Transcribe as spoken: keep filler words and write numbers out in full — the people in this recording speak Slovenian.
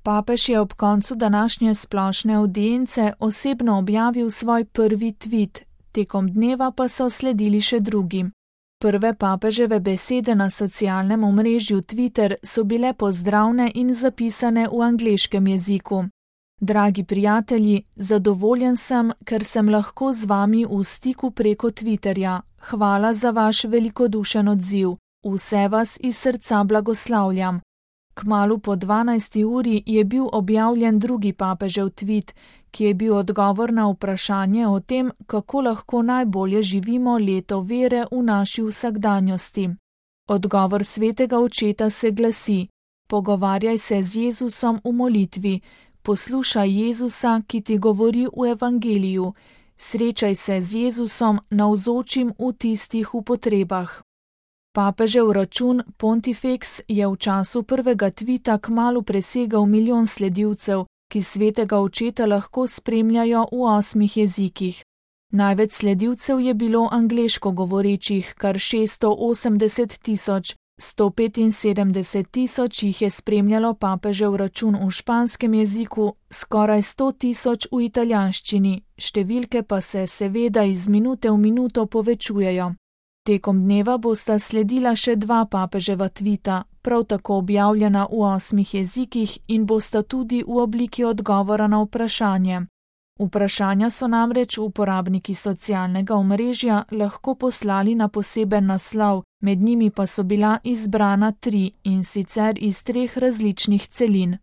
Papež je ob koncu današnje splošne avdience osebno objavil svoj prvi tvit, tekom dneva pa so sledili še drugi. Prve papeževe besede na socialnem omrežju Twitter so bile pozdravne in zapisane v angleškem jeziku. Dragi prijatelji, zadovoljen sem, ker sem lahko z vami v stiku preko Twitterja. Hvala za vaš velikodušen odziv. Vse vas iz srca blagoslavljam. Kmalu po dvanajsti uri je bil objavljen drugi papežev tvit, ki je bil odgovor na vprašanje o tem, kako lahko najbolje živimo leto vere v naši vsakdanjosti. Odgovor svetega očeta se glasi: pogovarjaj se z Jezusom v molitvi, poslušaj Jezusa, ki ti govori v evangeliju, srečaj se z Jezusom navzočim v tistih v potrebah. Papežev račun Pontifex je v času prvega tvita kmalu presegal milijon sledilcev, ki svetega očeta lahko spremljajo v osmih jezikih. Največ sledilcev je bilo angleško govorečih, kar šeststo osemdeset tisoč, sto petinsedemdeset tisoč jih je spremljalo papežev račun v španskem jeziku, skoraj sto tisoč v italijanščini, številke pa se seveda iz minute v minuto povečujejo. Tekom dneva bosta sledila še dva papeževa tvita, prav tako objavljena v osmih jezikih in bosta tudi v obliki odgovora na vprašanje. Vprašanja so namreč uporabniki socialnega omrežja lahko poslali na poseben naslov, med njimi pa so bila izbrana tri, in sicer iz treh različnih celin.